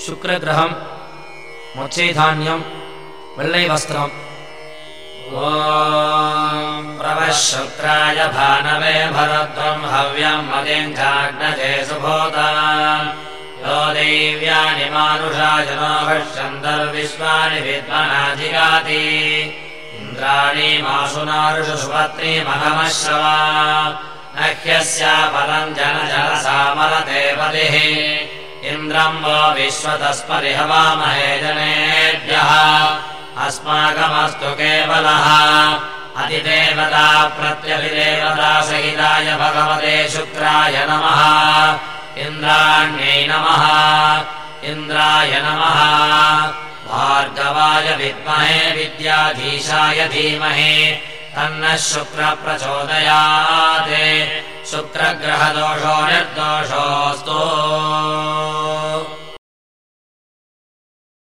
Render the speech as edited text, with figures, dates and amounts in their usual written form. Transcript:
शुक्रग्रहम् मोक्षधान्यम् वेल्लै वस्त्रम् ॐ प्रवः शुक्राय भानवे भरद्वम् हव्यम् मदिङ्घाग्नजे सुभोता यो देव्यानि मानुषाय नो हर्षन्तर्विश्वानि विद्मनाधिगाति इन्द्राणि मासुनारुषु सुपत्नी मघमश्रवा नह्यस्या पदम् जनजलसामरते पतिः इन्द्रम् वो विश्वतस्परिहवामहे जनेभ्यः अस्माकमस्तु केवलः अधिदेवता प्रत्यभिदेवता सहिताय भगवते शुक्राय नमः इन्द्राण्यै नमः इन्द्राय नमः भार्गवाय विद्महे विद्याधीशाय धीमहि तन्नः शुक्रः प्रचोदयात् शुक्रग्रहदोषो निर्दोषोऽस्तु।